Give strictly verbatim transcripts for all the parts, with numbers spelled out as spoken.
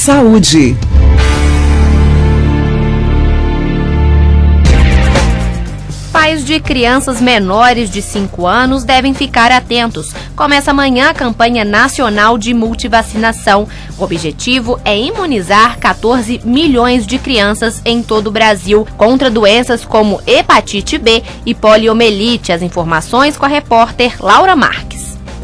Saúde. Pais de crianças menores de cinco anos devem ficar atentos. Começa amanhã a campanha nacional de multivacinação. O objetivo é imunizar quatorze milhões de crianças em todo o Brasil contra doenças como hepatite B e poliomielite. As informações com a repórter Laura Marques.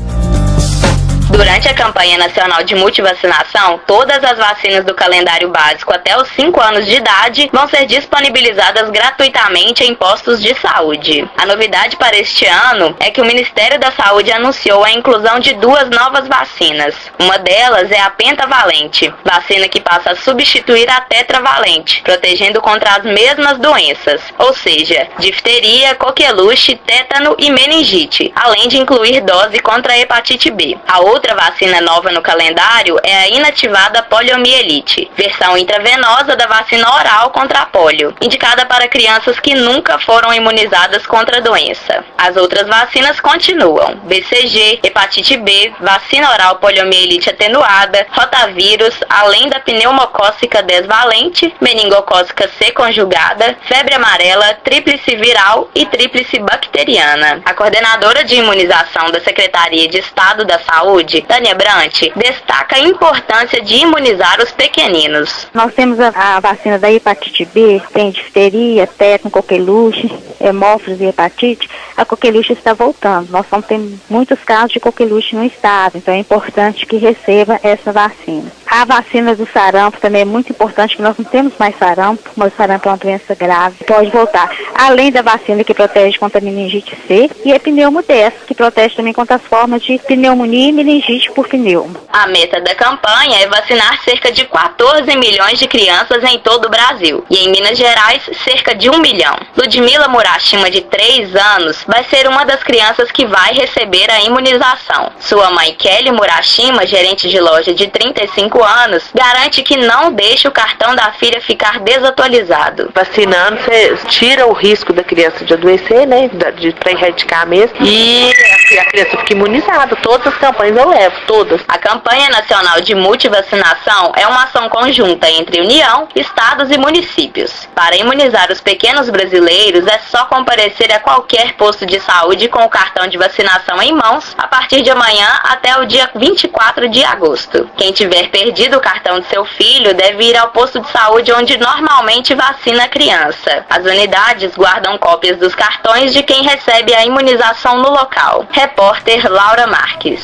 Durante a campanha nacional de multivacinação, todas as vacinas do calendário básico até os cinco anos de idade vão ser disponibilizadas gratuitamente em postos de saúde. A novidade para este ano é que o Ministério da Saúde anunciou a inclusão de duas novas vacinas. Uma delas é a pentavalente, vacina que passa a substituir a tetravalente, protegendo contra as mesmas doenças, ou seja, difteria, coqueluche, tétano e meningite, além de incluir dose contra a hepatite B. A outra vacina nova no calendário é a inativada poliomielite, versão intravenosa da vacina oral contra a polio, indicada para crianças que nunca foram imunizadas contra a doença. As outras vacinas continuam: B C G, hepatite B, vacina oral poliomielite atenuada, rotavírus, além da pneumocócica desvalente, meningocócica C conjugada, febre amarela, tríplice viral e tríplice bacteriana. A coordenadora de imunização da Secretaria de Estado da Saúde, Tânia Brant, destaca a importância de imunizar os pequeninos. Nós temos a, a vacina da hepatite B, tem difteria, tétano, coqueluche, hemófilos e hepatite. A coqueluche está voltando. Nós estamos tendo muitos casos de coqueluche no estado, então é importante que receba essa vacina. A vacina do sarampo também é muito importante, que nós não temos mais sarampo, mas o sarampo é uma doença grave, pode voltar. Além da vacina que protege contra a meningite C e a pneumo dez, que protege também contra as formas de pneumonia e meningite por pneumo. A meta da campanha é vacinar cerca de quatorze milhões de crianças em todo o Brasil e em Minas Gerais cerca de um milhão. Ludmila Murashima, de três anos, vai ser uma das crianças que vai receber a imunização. Sua mãe Kelly Murashima, gerente de loja de trinta e cinco anos, garante que não deixa o cartão da filha ficar desatualizado. Vacinando, você tira o risco da criança de adoecer, né, de para erradicar mesmo, e a criança fica imunizada. Todas as campanhas eu levo, todas. A campanha nacional de multivacinação é uma ação conjunta entre União, estados e municípios. Para imunizar os pequenos brasileiros, é só comparecer a qualquer posto de saúde com o cartão de vacinação em mãos a partir de amanhã até o dia vinte e quatro de agosto. Quem tiver perdido o cartão de seu filho deve ir ao posto de saúde onde normalmente vacina a criança. As unidades guardam cópias dos cartões de quem recebe a imunização no local. Repórter Laura Marques.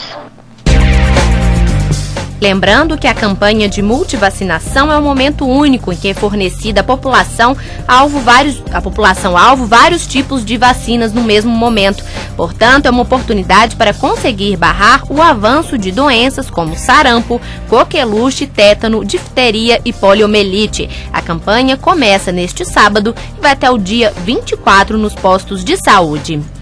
Lembrando que a campanha de multivacinação é um momento único em que é fornecida à população alvo vários, a população alvo vários tipos de vacinas no mesmo momento. Portanto, é uma oportunidade para conseguir barrar o avanço de doenças como sarampo, coqueluche, tétano, difteria e poliomielite. A campanha começa neste sábado e vai até o dia vinte e quatro nos postos de saúde.